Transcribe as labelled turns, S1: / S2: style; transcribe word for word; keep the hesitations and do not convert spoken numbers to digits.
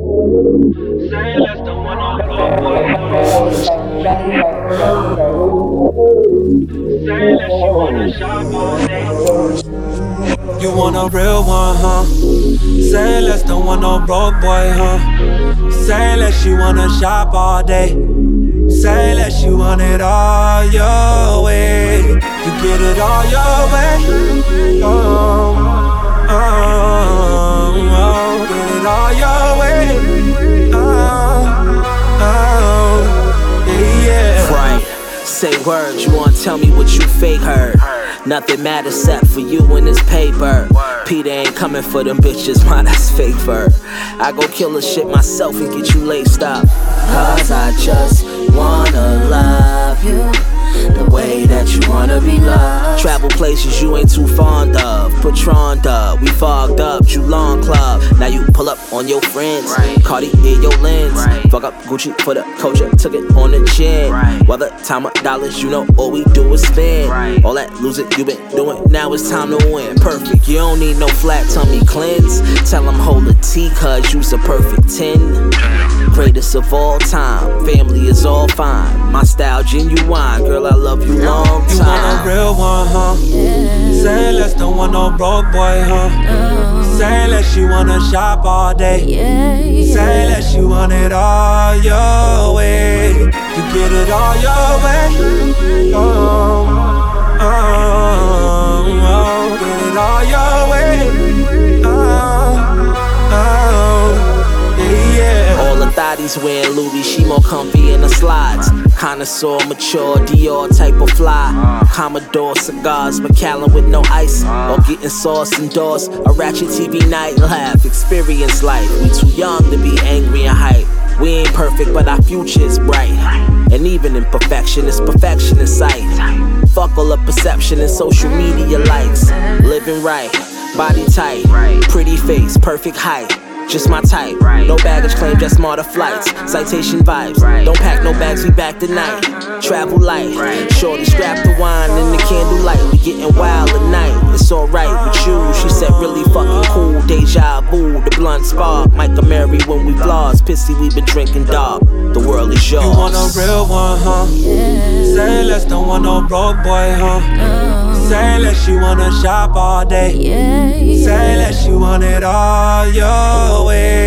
S1: Say less than one on Broadway. Say less, you wanna shop all day.
S2: You want a real one, huh? Say less than one on broke boy, huh? Say less, you wanna shop all day. Say less, you want it all your way. You get it all your way. Oh, oh, oh, get it all your way. Oh, oh, yeah.
S3: Right, say words, you wanna tell me what you fake heard. Nothing matters except for you and this paper. Peter ain't coming for them bitches, man, that's fake fur. I go kill the shit myself and get you laced up. Cause I just wanna love you the way that you wanna be loved. Travel places you ain't too fond of. Patron dub, we fogged up, Julon Club. Now you pull up on your friends, right. Cardi in your lens, right. Fuck up Gucci for the culture, took it on the chin, right. Whether time of dollars, you know all we do is spend, right. All that losing you been doing, now it's time to win. Perfect, you don't need no flat tummy cleanse. Tell them hold a T cause you's a perfect ten. Greatest of all time, family is all fine. My style genuine, girl I love you long time.
S2: You want a real one, huh? Yeah. Say less than one on broke boy, huh? No. Say less, you wanna shop all day. Yeah, yeah. Say less, you want it all your way. You get it all your way. Oh, oh, oh, get it all your way. Oh, oh, yeah.
S3: All the thotties wearing Louis, she more comfy in the slides. Connoisseur, mature, Dior type of fly. Commodore cigars, Macallan with no ice. Or getting sauce indoors, a ratchet T V night. Laugh, experience life. We too young to be angry and hype. We ain't perfect, but our future is bright. And even imperfection is perfection in sight. Fuck all the perception and social media likes. Living right, body tight, pretty face, perfect height. Just my type, no baggage claim, just smarter flights. Citation vibes, don't pack no bags, we back tonight. Travel light, shorty strap the wine in the candlelight. We getting wild tonight, it's alright with you. She said really fucking cool, deja vu, the blunt spark. Micah Mary when we floss, pissy we been drinking dog. The world is yours.
S2: You want a real one, huh? Yeah. Say less, don't want no broke boy, huh? No. Say less, you wanna shop all day. Yeah, yeah. Say less, you want it all your way.